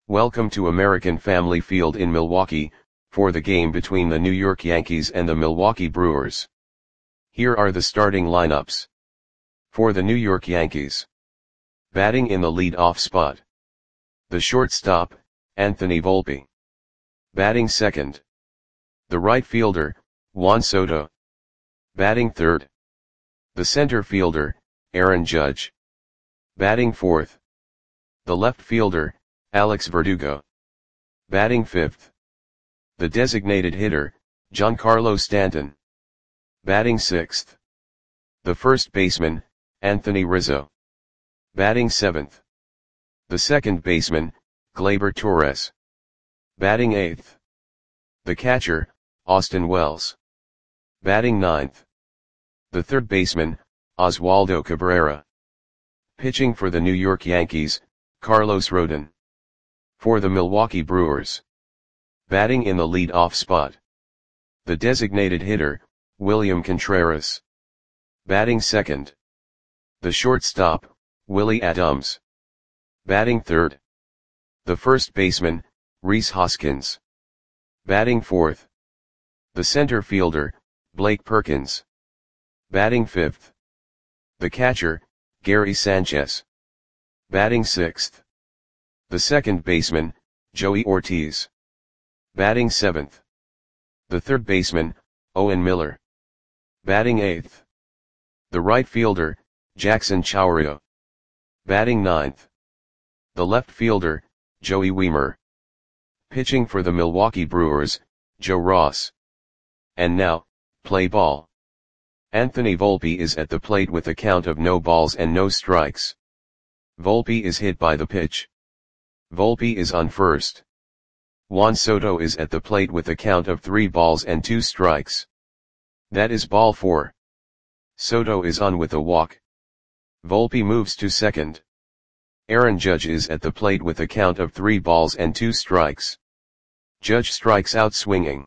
Welcome to American Family Field in Milwaukee, for the game between the New York Yankees and the Milwaukee Brewers. Here are the starting lineups. For the New York Yankees. Batting in the lead-off spot. The shortstop, Anthony Volpe. Batting second. The right fielder, Juan Soto. Batting third. The center fielder, Aaron Judge. Batting fourth. The left fielder, Alex Verdugo. Batting fifth. The designated hitter, Giancarlo Stanton. Batting sixth. The first baseman, Anthony Rizzo. Batting seventh. The second baseman, Gleyber Torres. Batting eighth. The catcher, Austin Wells. Batting ninth. The third baseman, Oswaldo Cabrera. Pitching for the New York Yankees, Carlos Rodon. For the Milwaukee Brewers. Batting in the lead-off spot. The designated hitter, William Contreras. Batting second. The shortstop, Willie Adams. Batting third. The first baseman, Rhys Hoskins. Batting fourth. The center fielder, Blake Perkins. Batting fifth. The catcher, Gary Sanchez. Batting sixth. The second baseman, Joey Ortiz. Batting seventh. The third baseman, Owen Miller. Batting eighth. The right fielder, Jackson Chourio. Batting ninth. The left fielder, Joey Wiemer. Pitching for the Milwaukee Brewers, Joe Ross. And now, play ball. Anthony Volpe is at the plate with a count of no balls and no strikes. Volpe is hit by the pitch. Volpe is on first. Juan Soto is at the plate with a count of 3 balls and 2 strikes. That is ball 4. Soto is on with a walk. Volpe moves to second. Aaron Judge is at the plate with a count of 3 balls and 2 strikes. Judge strikes out swinging.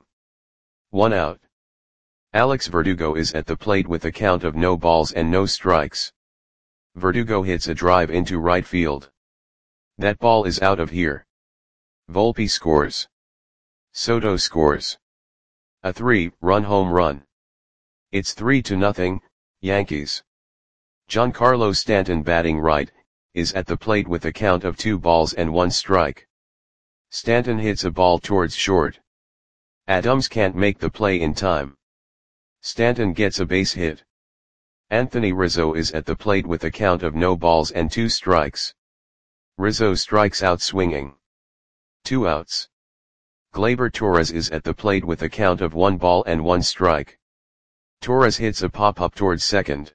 1 out. Alex Verdugo is at the plate with a count of no balls and no strikes. Verdugo hits a drive into right field. That ball is out of here. Volpe scores. Soto scores. A 3-run home run. It's 3-0, Yankees. Giancarlo Stanton, batting right, is at the plate with a count of 2 balls and 1 strike. Stanton hits a ball towards short. Adams can't make the play in time. Stanton gets a base hit. Anthony Rizzo is at the plate with a count of no balls and 2 strikes. Rizzo strikes out swinging. 2 outs. Gleyber Torres is at the plate with a count of 1 ball and 1 strike. Torres hits a pop-up towards second.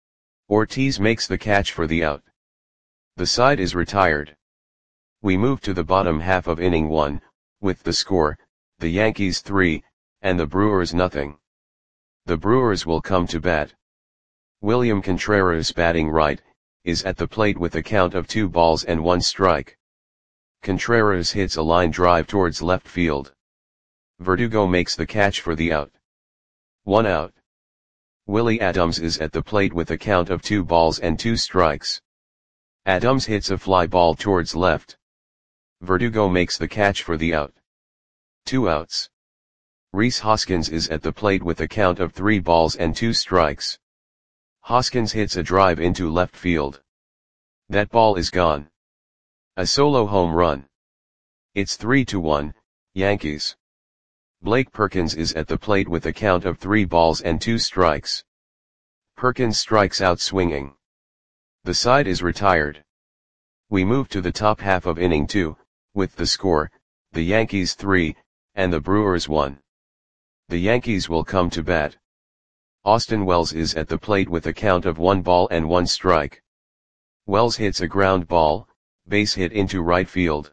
Ortiz makes the catch for the out. The side is retired. We move to the bottom half of inning 1, with the score, the Yankees 3, and the Brewers nothing. The Brewers will come to bat. William Contreras, batting right, is at the plate with a count of 2 balls and 1 strike. Contreras hits a line drive towards left field. Verdugo makes the catch for the out. 1 out. Willie Adams is at the plate with a count of 2 balls and 2 strikes. Adams hits a fly ball towards left. Verdugo makes the catch for the out. 2 outs. Rhys Hoskins is at the plate with a count of 3 balls and 2 strikes. Hoskins hits a drive into left field. That ball is gone. A solo home run. It's 3-1, Yankees. Blake Perkins is at the plate with a count of 3 balls and 2 strikes. Perkins strikes out swinging. The side is retired. We move to the top half of inning 2, with the score, the Yankees 3, and the Brewers 1. The Yankees will come to bat. Austin Wells is at the plate with a count of 1 ball and 1 strike. Wells hits a ground ball, base hit into right field.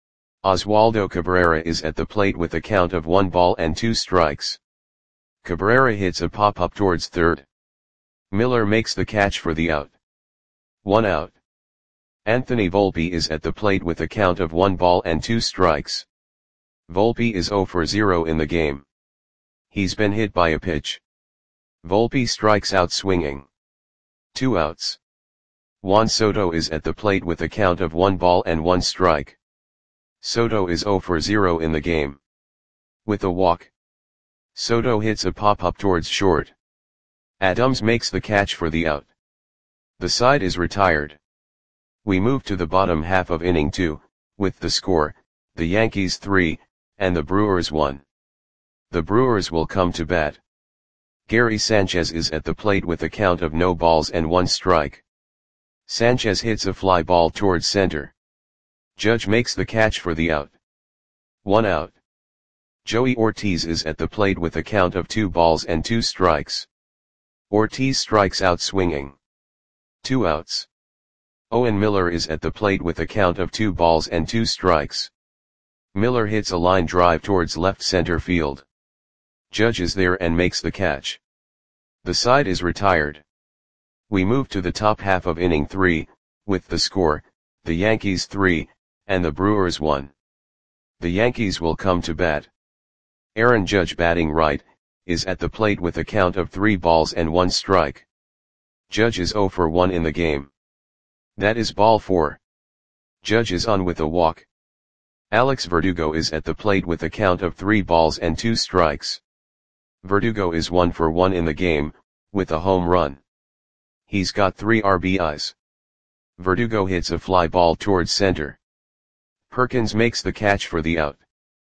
Oswaldo Cabrera is at the plate with a count of 1 ball and 2 strikes. Cabrera hits a pop-up towards third. Miller makes the catch for the out. 1 out. Anthony Volpe is at the plate with a count of 1 ball and 2 strikes. Volpe is 0 for 0 in the game. He's been hit by a pitch. Volpe strikes out swinging. 2 outs. Juan Soto is at the plate with a count of 1 ball and 1 strike. Soto is 0 for 0 in the game. With a walk, Soto hits a pop-up towards short. Adams makes the catch for the out. The side is retired. We move to the bottom half of inning 2, with the score, the Yankees 3, and the Brewers 1. The Brewers will come to bat. Gary Sanchez is at the plate with a count of no balls and 1 strike. Sanchez hits a fly ball towards center. Judge makes the catch for the out. 1 out. Joey Ortiz is at the plate with a count of 2 balls and 2 strikes. Ortiz strikes out swinging. 2 outs. Owen Miller is at the plate with a count of 2 balls and 2 strikes. Miller hits a line drive towards left center field. Judge is there and makes the catch. The side is retired. We move to the top half of inning 3, with the score, the Yankees 3, and the Brewers 1. The Yankees will come to bat. Aaron Judge, batting right, is at the plate with a count of 3 balls and 1 strike. Judge is 0 for 1 in the game. That is ball 4. Judge is on with a walk. Alex Verdugo is at the plate with a count of 3 balls and 2 strikes. Verdugo is 1 for 1 in the game, with a home run. He's got 3 RBIs. Verdugo hits a fly ball towards center. Perkins makes the catch for the out.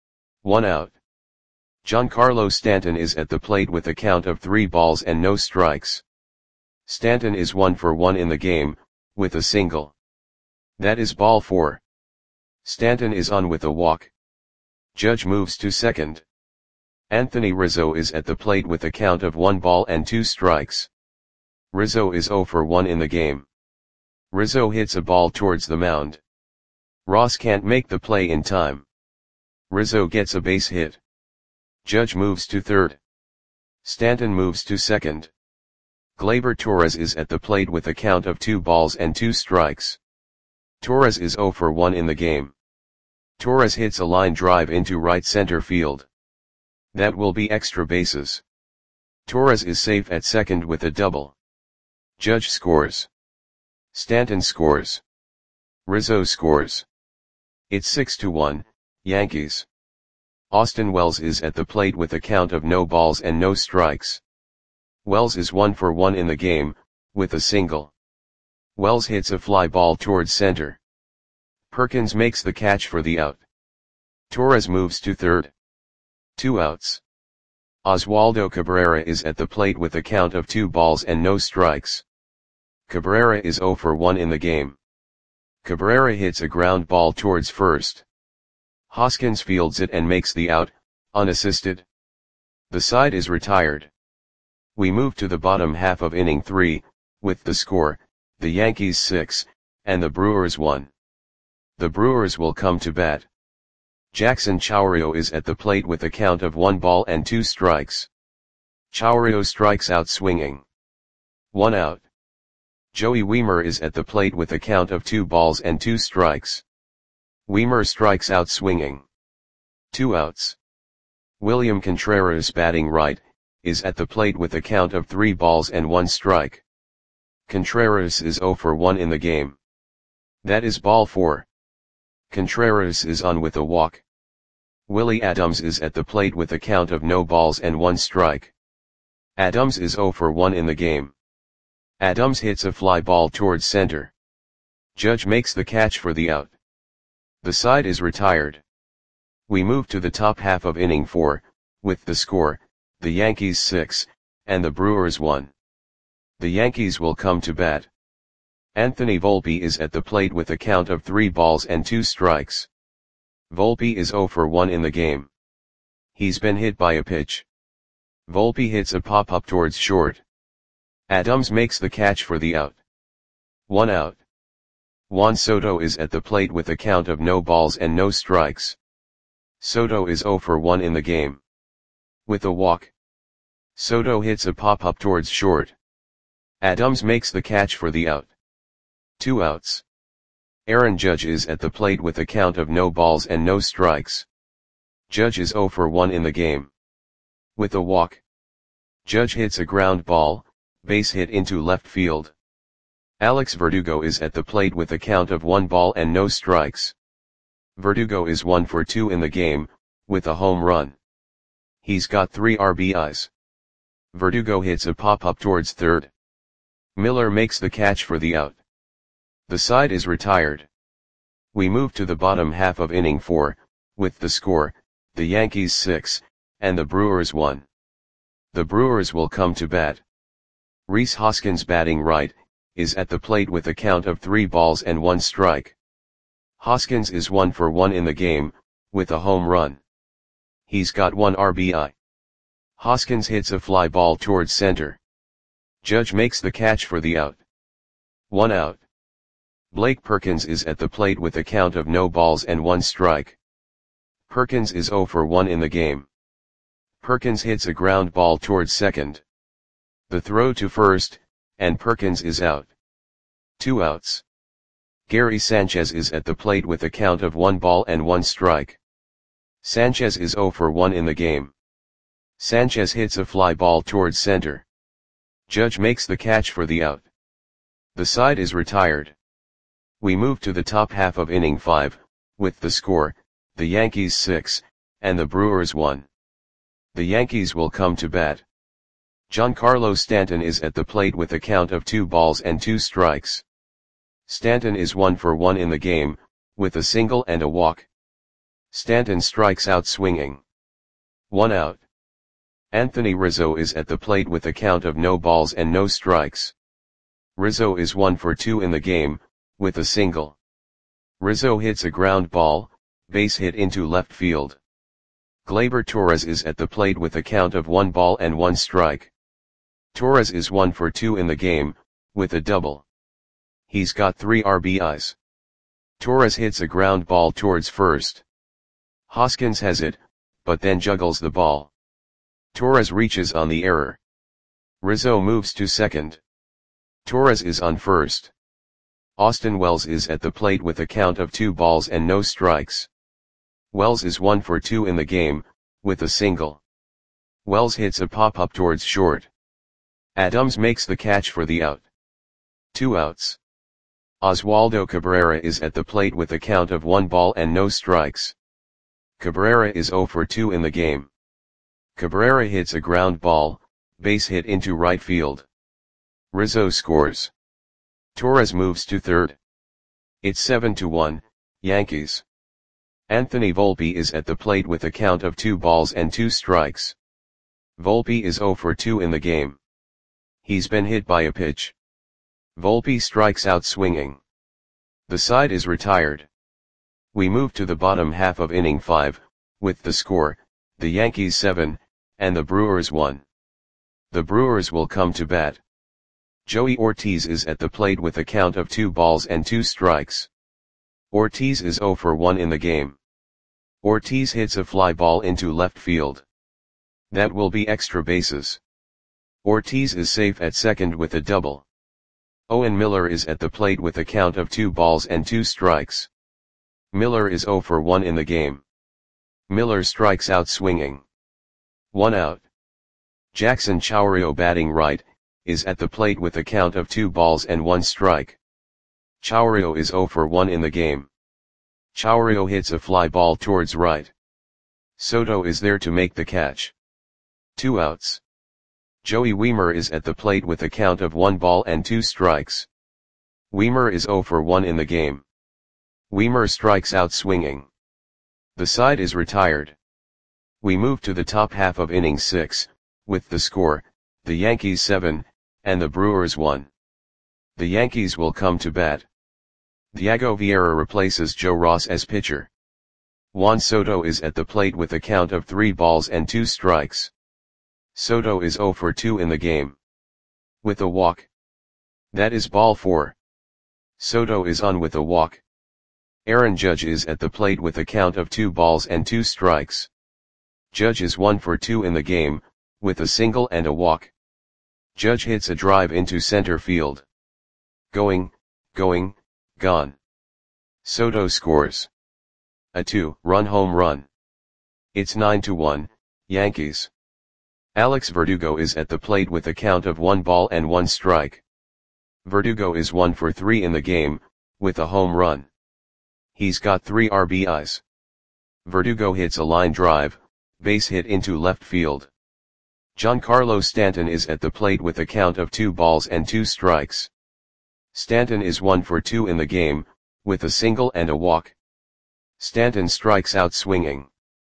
1 out. Giancarlo Stanton is at the plate with a count of 3 balls and no strikes. Stanton is 1 for 1 in the game, with a single. That is ball 4. Stanton is on with a walk. Judge moves to second. Anthony Rizzo is at the plate with a count of 1 ball and 2 strikes. Rizzo is 0 for 1 in the game. Rizzo hits a ball towards the mound. Ross can't make the play in time. Rizzo gets a base hit. Judge moves to third. Stanton moves to second. Gleyber Torres is at the plate with a count of 2 balls and 2 strikes. Torres is 0 for 1 in the game. Torres hits a line drive into right center field. That will be extra bases. Torres is safe at second with a double. Judge scores. Stanton scores. Rizzo scores. It's 6-1, Yankees. Austin Wells is at the plate with a count of no balls and no strikes. Wells is 1 for 1 in the game, with a single. Wells hits a fly ball towards center. Perkins makes the catch for the out. Torres moves to third. 2 outs. Oswaldo Cabrera is at the plate with a count of 2 balls and no strikes. Cabrera is 0 for 1 in the game. Cabrera hits a ground ball towards first. Hoskins fields it and makes the out, unassisted. The side is retired. We move to the bottom half of inning 3, with the score, the Yankees 6, and the Brewers 1. The Brewers will come to bat. Jackson Chourio is at the plate with a count of 1 ball and 2 strikes. Chourio strikes out swinging. 1 out. Joey Wiemer is at the plate with a count of 2 balls and 2 strikes. Wiemer strikes out swinging. 2 outs. William Contreras, batting right, is at the plate with a count of 3 balls and 1 strike. Contreras is 0 for 1 in the game. That is ball 4. Contreras is on with a walk. Willie Adams is at the plate with a count of no balls and 1 strike. Adams is 0 for 1 in the game. Adams hits a fly ball towards center. Judge makes the catch for the out. The side is retired. We move to the top half of inning 4, with the score, the Yankees 6, and the Brewers 1. The Yankees will come to bat. Anthony Volpe is at the plate with a count of 3 balls and 2 strikes. Volpe is 0 for 1 in the game. He's been hit by a pitch. Volpe hits a pop-up towards short. Adams makes the catch for the out. 1 out. Juan Soto is at the plate with a count of no balls and no strikes. Soto is 0 for 1 in the game. With a walk, Soto hits a pop-up towards short. Adams makes the catch for the out. 2 outs. Aaron Judge is at the plate with a count of no balls and no strikes. Judge is 0 for 1 in the game. With a walk, Judge hits a ground ball, base hit into left field. Alex Verdugo is at the plate with a count of 1 ball and no strikes. Verdugo is 1 for 2 in the game, with a home run. He's got 3 RBIs. Verdugo hits a pop-up towards third. Miller makes the catch for the out. The side is retired. We move to the bottom half of inning 4, with the score, the Yankees 6, and the Brewers 1. The Brewers will come to bat. Rhys Hoskins, batting right, is at the plate with a count of 3 balls and 1 strike. Hoskins is 1 for 1 in the game, with a home run. He's got 1 RBI. Hoskins hits a fly ball towards center. Judge makes the catch for the out. 1 out. Blake Perkins is at the plate with a count of no balls and 1 strike. Perkins is 0 for 1 in the game. Perkins hits a ground ball towards second. The throw to first, and Perkins is out. 2 outs. Gary Sanchez is at the plate with a count of 1 ball and 1 strike. Sanchez is 0 for 1 in the game. Sanchez hits a fly ball towards center. Judge makes the catch for the out. The side is retired. We move to the top half of inning 5, with the score, the Yankees 6, and the Brewers 1. The Yankees will come to bat. Giancarlo Stanton is at the plate with a count of 2 balls and 2 strikes. Stanton is 1 for 1 in the game, with a single and a walk. Stanton strikes out swinging. 1 out. Anthony Rizzo is at the plate with a count of no balls and no strikes. Rizzo is 1 for 2 in the game, with a single. Rizzo hits a ground ball, base hit into left field. Gleyber Torres is at the plate with a count of 1 ball and 1 strike. Torres is 1 for 2 in the game, with a double. He's got 3 RBIs. Torres hits a ground ball towards first. Hoskins has it, but then juggles the ball. Torres reaches on the error. Rizzo moves to second. Torres is on first. Austin Wells is at the plate with a count of 2 balls and no strikes. Wells is 1 for 2 in the game, with a single. Wells hits a pop-up towards short. Adams makes the catch for the out. 2 outs. Oswaldo Cabrera is at the plate with a count of 1 ball and no strikes. Cabrera is 0 for 2 in the game. Cabrera hits a ground ball, base hit into right field. Rizzo scores. Torres moves to third. It's 7-1, Yankees. Anthony Volpe is at the plate with a count of 2 balls and 2 strikes. Volpe is 0 for 2 in the game. He's been hit by a pitch. Volpe strikes out swinging. The side is retired. We move to the bottom half of inning 5, with the score, the Yankees 7, and the Brewers 1. The Brewers will come to bat. Joey Ortiz is at the plate with a count of 2 balls and 2 strikes. Ortiz is 0 for 1 in the game. Ortiz hits a fly ball into left field. That will be extra bases. Ortiz is safe at second with a double. Owen Miller is at the plate with a count of 2 balls and 2 strikes. Miller is 0 for 1 in the game. Miller strikes out swinging. 1 out. Jackson Chourio, batting right, is at the plate with a count of 2 balls and 1 strike. Chourio is 0 for 1 in the game. Chourio hits a fly ball towards right. Soto is there to make the catch. 2 outs. Joey Wiemer is at the plate with a count of 1 ball and 2 strikes. Wiemer is 0 for 1 in the game. Wiemer strikes out swinging. The side is retired. We move to the top half of inning 6, with the score, the Yankees 7, and the Brewers 1. The Yankees will come to bat. Diego Vieira replaces Joe Ross as pitcher. Juan Soto is at the plate with a count of 3 balls and 2 strikes. Soto is 0 for 2 in the game. With a walk. That is ball 4. Soto is on with a walk. Aaron Judge is at the plate with a count of 2 balls and 2 strikes. Judge is 1 for 2 in the game, with a single and a walk. Judge hits a drive into center field. Going, gone. Soto scores a 2-run home run. It's 9-1, Yankees. Alex Verdugo is at the plate with a count of 1 ball and 1 strike. Verdugo is 1 for 3 in the game, with a home run. He's got 3 RBIs. Verdugo hits a line drive, base hit into left field. Giancarlo Stanton is at the plate with a count of 2 balls and 2 strikes. Stanton is 1 for 2 in the game, with a single and a walk. Stanton strikes out swinging.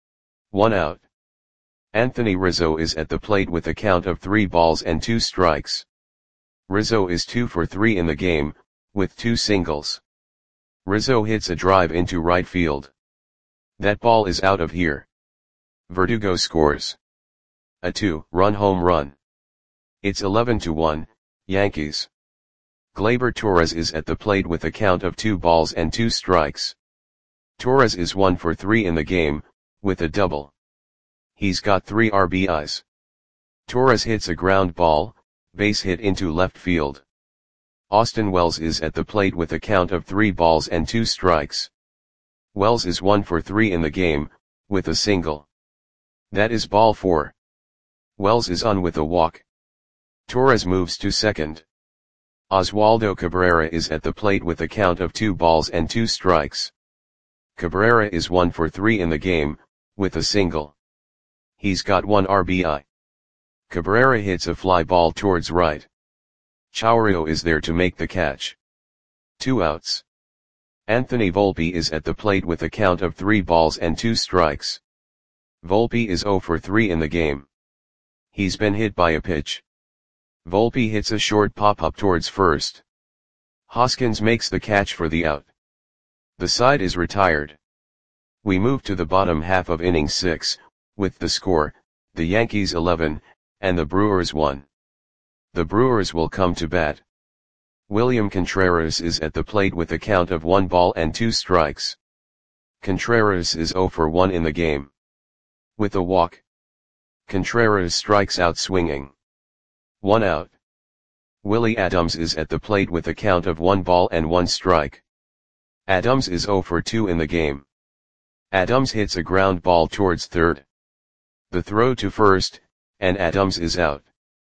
1 out. Anthony Rizzo is at the plate with a count of 3 balls and 2 strikes. Rizzo is 2 for 3 in the game, with 2 singles. Rizzo hits a drive into right field. That ball is out of here. Verdugo scores a 2-run home run. It's 11-1, Yankees. Gleyber Torres is at the plate with a count of 2 balls and 2 strikes. Torres is 1 for 3 in the game, with a double. He's got 3 RBIs. Torres hits a ground ball, base hit into left field. Austin Wells is at the plate with a count of 3 balls and 2 strikes. Wells is 1 for 3 in the game, with a single. That is ball 4. Wells is on with a walk. Torres moves to second. Oswaldo Cabrera is at the plate with a count of 2 balls and 2 strikes. Cabrera is 1 for 3 in the game, with a single. He's got 1 RBI. Cabrera hits a fly ball towards right. Chourio is there to make the catch. 2 outs. Anthony Volpe is at the plate with a count of 3 balls and 2 strikes. Volpe is 0 for 3 in the game. He's been hit by a pitch. Volpe hits a short pop-up towards first. Hoskins makes the catch for the out. The side is retired. We move to the bottom half of inning 6, with the score, the Yankees 11, and the Brewers 1. The Brewers will come to bat. William Contreras is at the plate with a count of 1 ball and 2 strikes. Contreras is 0 for 1 in the game. With a walk. Contreras strikes out swinging. 1 out. Willie Adams is at the plate with a count of 1 ball and 1 strike. Adams is 0 for 2 in the game. Adams hits a ground ball towards third. The throw to first, and Adams is out.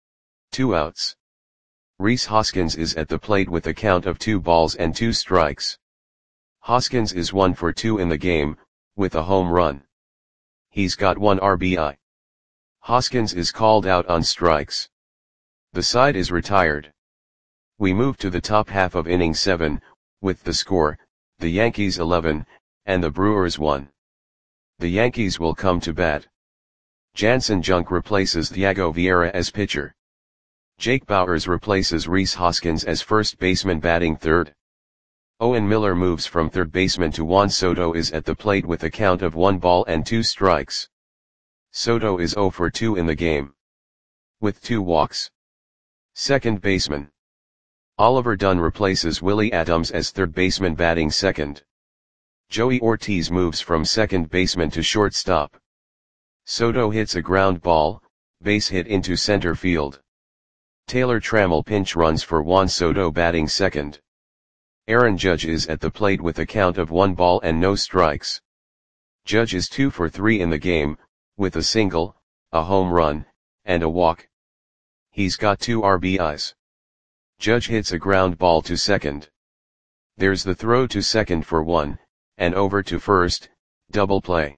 2 outs. Rhys Hoskins is at the plate with a count of 2 balls and 2 strikes. Hoskins is 1 for 2 in the game, with a home run. He's got 1 RBI. Hoskins is called out on strikes. The side is retired. We move to the top half of inning 7, with the score, the Yankees 11, and the Brewers 1. The Yankees will come to bat. Jansen Junk replaces Thiago Vieira as pitcher. Jake Bauers replaces Rhys Hoskins as first baseman batting third. Owen Miller moves from third baseman to Juan Soto is at the plate with a count of 1 ball and 2 strikes. Soto is 0 for 2 in the game. With 2 walks. Second baseman. Oliver Dunn replaces Willie Adams as third baseman batting second. Joey Ortiz moves from second baseman to shortstop. Soto hits a ground ball, base hit into center field. Taylor Trammell pinch runs for Juan Soto batting second. Aaron Judge is at the plate with a count of 1 ball and no strikes. Judge is 2 for 3 in the game, with a single, a home run, and a walk. He's got 2 RBIs. Judge hits a ground ball to second. There's the throw to second for 1, and over to first, double play.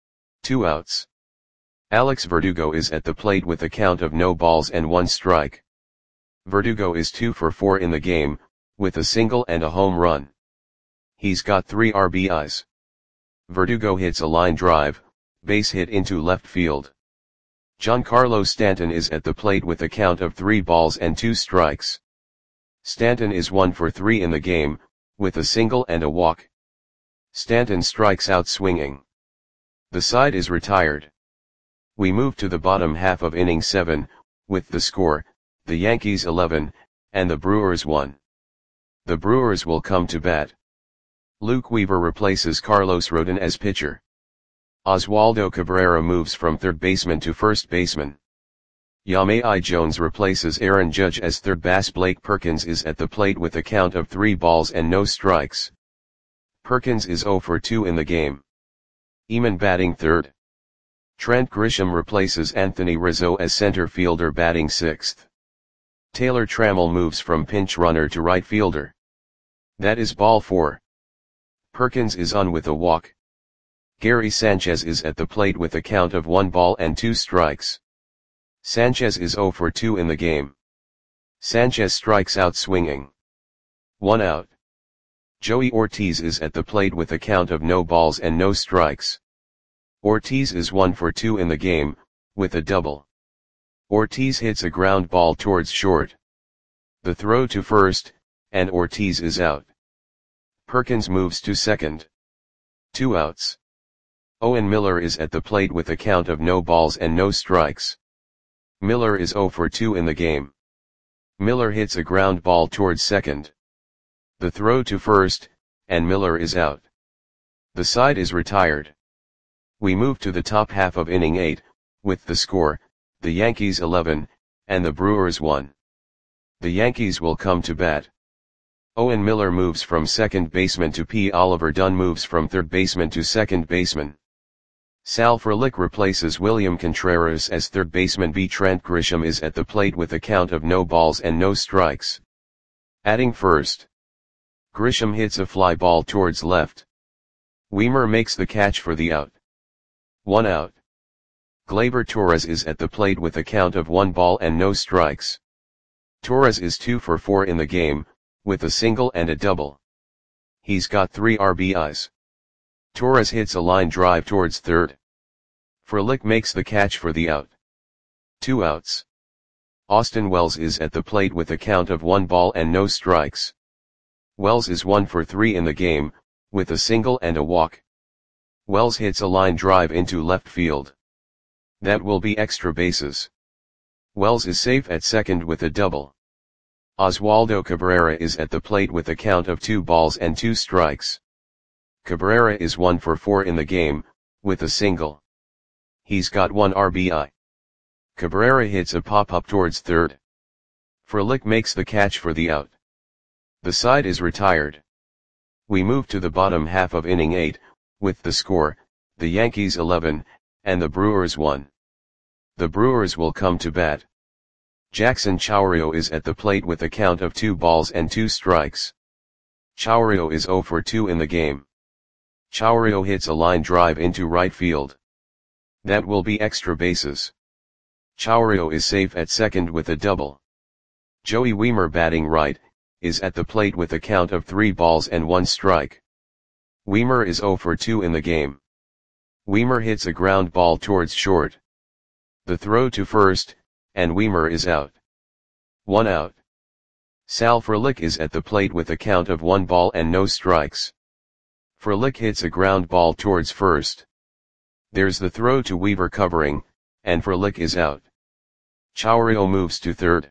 2 outs. Alex Verdugo is at the plate with a count of no balls and 1 strike. Verdugo is 2 for 4 in the game, with a single and a home run. He's got 3 RBIs. Verdugo hits a line drive, base hit into left field. Giancarlo Stanton is at the plate with a count of 3 balls and 2 strikes. Stanton is 1 for 3 in the game, with a single and a walk. Stanton strikes out swinging. The side is retired. We move to the bottom half of inning 7, with the score, the Yankees 11, and the Brewers 1. The Brewers will come to bat. Luke Weaver replaces Carlos Rodon as pitcher. Oswaldo Cabrera moves from third baseman to first baseman. Yamai Jones replaces Aaron Judge as third base. Blake Perkins is at the plate with a count of 3 balls and no strikes. Perkins is 0 for 2 in the game. Eamon batting third. Trent Grisham replaces Anthony Rizzo as center fielder batting sixth. Taylor Trammell moves from pinch runner to right fielder. That is ball 4. Perkins is on with a walk. Gary Sanchez is at the plate with a count of 1 ball and 2 strikes. Sanchez is 0 for 2 in the game. Sanchez strikes out swinging. 1 out. Joey Ortiz is at the plate with a count of no balls and no strikes. Ortiz is 1 for 2 in the game, with a double. Ortiz hits a ground ball towards short. The throw to first, and Ortiz is out. Perkins moves to second. 2 outs. Owen Miller is at the plate with a count of no balls and no strikes. Miller is 0 for 2 in the game. Miller hits a ground ball towards second. The throw to first, and Miller is out. The side is retired. We move to the top half of inning 8, with the score, the Yankees 11, and the Brewers 1. The Yankees will come to bat. Owen Miller moves from second baseman to P. Oliver Dunn moves from third baseman to second baseman. Sal Frelick replaces William Contreras as third baseman. B. Trent Grisham is at the plate with a count of no balls and no strikes. Adding first. Grisham hits a fly ball towards left. Weimer makes the catch for the out. 1 out. Gleyber Torres is at the plate with a count of 1 ball and no strikes. Torres is 2 for 4 in the game, with a single and a double. He's got 3 RBIs. Torres hits a line drive towards third. Frelick makes the catch for the out. 2 outs. Austin Wells is at the plate with a count of 1 ball and no strikes. Wells is 1 for 3 in the game, with a single and a walk. Wells hits a line drive into left field. That will be extra bases. Wells is safe at second with a double. Oswaldo Cabrera is at the plate with a count of 2 balls and 2 strikes. Cabrera is 1 for 4 in the game, with a single. He's got 1 RBI. Cabrera hits a pop-up towards third. Frelick makes the catch for the out. The side is retired. We move to the bottom half of inning 8, with the score, the Yankees 11, and the Brewers 1. The Brewers will come to bat. Jackson Chourio is at the plate with a count of 2 balls and 2 strikes. Chourio is 0 for 2 in the game. Chourio hits a line drive into right field. That will be extra bases. Chourio is safe at second with a double. Joey Weimer batting right, is at the plate with a count of 3 balls and 1 strike. Weimer is 0 for 2 in the game. Weimer hits a ground ball towards short. The throw to first, and Weimer is out. 1 out. Sal Frelick is at the plate with a count of 1 ball and no strikes. Frelick hits a ground ball towards first. There's the throw to Weaver covering, and Frelick is out. Chourio moves to third.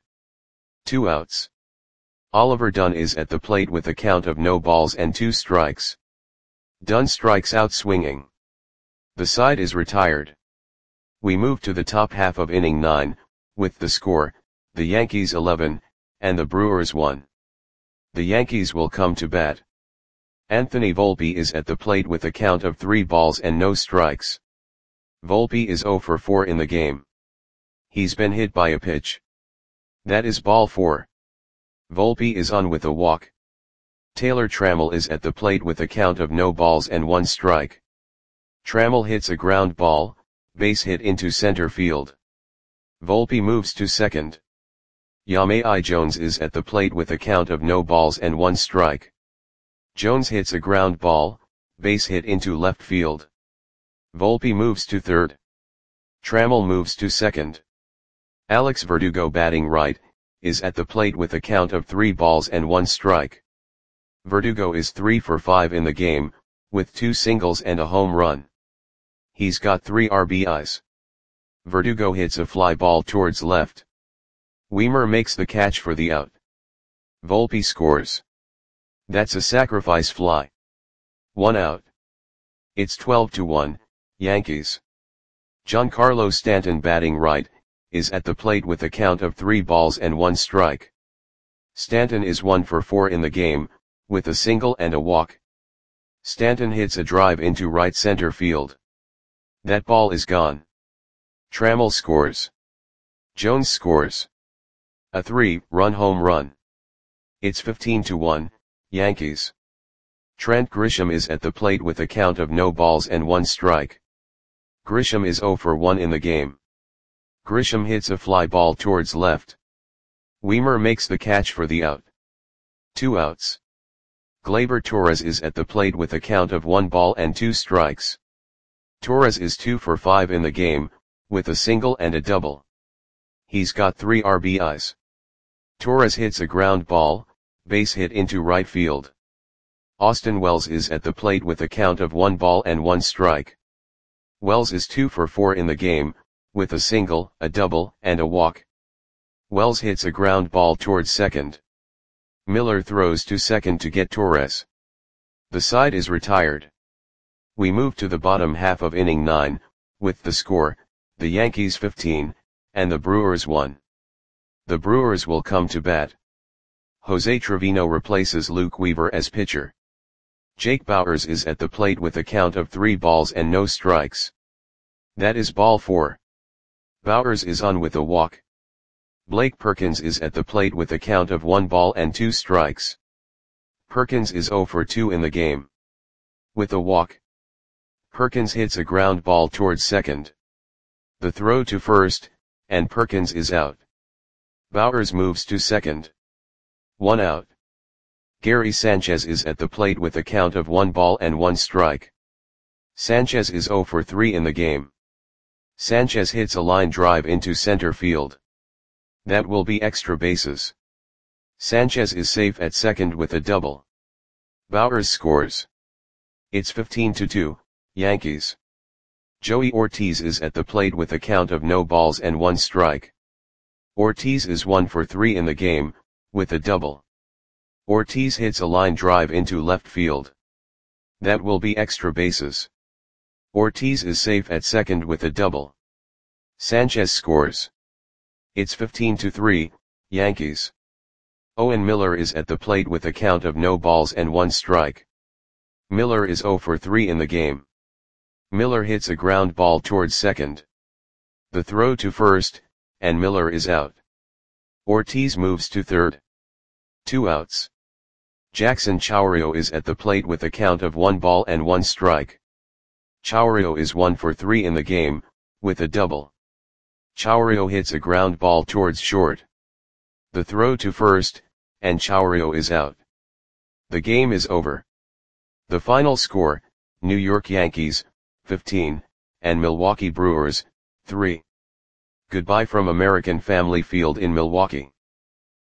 2 outs. Oliver Dunn is at the plate with a count of no balls and 2 strikes. Dunn strikes out swinging. The side is retired. We move to the top half of inning 9, with the score, the Yankees 11, and the Brewers 1. The Yankees will come to bat. Anthony Volpe is at the plate with a count of 3 balls and no strikes. Volpe is 0 for 4 in the game. He's been hit by a pitch. That is ball 4. Volpe is on with a walk. Taylor Trammell is at the plate with a count of no balls and 1 strike. Trammell hits a ground ball, base hit into center field. Volpe moves to second. Yamei Jones is at the plate with a count of no balls and 1 strike. Jones hits a ground ball, base hit into left field. Volpe moves to third. Trammell moves to second. Alex Verdugo batting right, is at the plate with a count of 3 balls and 1 strike. Verdugo is 3 for 5 in the game, with 2 singles and a home run. He's got 3 RBIs. Verdugo hits a fly ball towards left. Weimer makes the catch for the out. Volpe scores. That's a sacrifice fly. 1 out. It's 12-1, Yankees. Giancarlo Stanton batting right, is at the plate with a count of 3 balls and 1 strike. Stanton is 1 for 4 in the game, with a single and a walk. Stanton hits a drive into right center field. That ball is gone. Trammell scores. Jones scores. A 3-run home run. It's 15-1, Yankees. Trent Grisham is at the plate with a count of no balls and 1 strike. Grisham is 0 for 1 in the game. Grisham hits a fly ball towards left. Wiemer makes the catch for the out. 2 outs. Gleyber Torres is at the plate with a count of 1 ball and 2 strikes. Torres is 2 for 5 in the game, with a single and a double. He's got 3 RBIs. Torres hits a ground ball, base hit into right field. Austin Wells is at the plate with a count of 1 ball and 1 strike. Wells is 2 for 4 in the game, with a single, a double, and a walk. Wells hits a ground ball towards second. Miller throws to second to get Torres. The side is retired. We move to the bottom half of inning 9, with the score, the Yankees 15, and the Brewers 1. The Brewers will come to bat. Jose Trevino replaces Luke Weaver as pitcher. Jake Bauers is at the plate with a count of 3 balls and no strikes. That is ball 4. Bauers is on with a walk. Blake Perkins is at the plate with a count of 1 ball and 2 strikes. Perkins is 0 for 2 in the game. With a walk. Perkins hits a ground ball towards second. The throw to first, and Perkins is out. Bauers moves to second. 1 out. Gary Sanchez is at the plate with a count of 1 ball and 1 strike. Sanchez is 0 for 3 in the game. Sanchez hits a line drive into center field. That will be extra bases. Sanchez is safe at second with a double. Bauers scores. It's 15-2, Yankees. Joey Ortiz is at the plate with a count of no balls and 1 strike. Ortiz is 1 for 3 in the game, with a double. Ortiz hits a line drive into left field. That will be extra bases. Ortiz is safe at second with a double. Sanchez scores. It's 15-3, Yankees. Owen Miller is at the plate with a count of no balls and 1 strike. Miller is 0 for 3 in the game. Miller hits a ground ball towards second. The throw to first, and Miller is out. Ortiz moves to third. 2 outs. Jackson Chourio is at the plate with a count of 1 ball and 1 strike. Chourio is 1 for 3 in the game, with a double. Chourio hits a ground ball towards short. The throw to first, and Chourio is out. The game is over. The final score, New York Yankees, 15, and Milwaukee Brewers, 3. Goodbye from American Family Field in Milwaukee.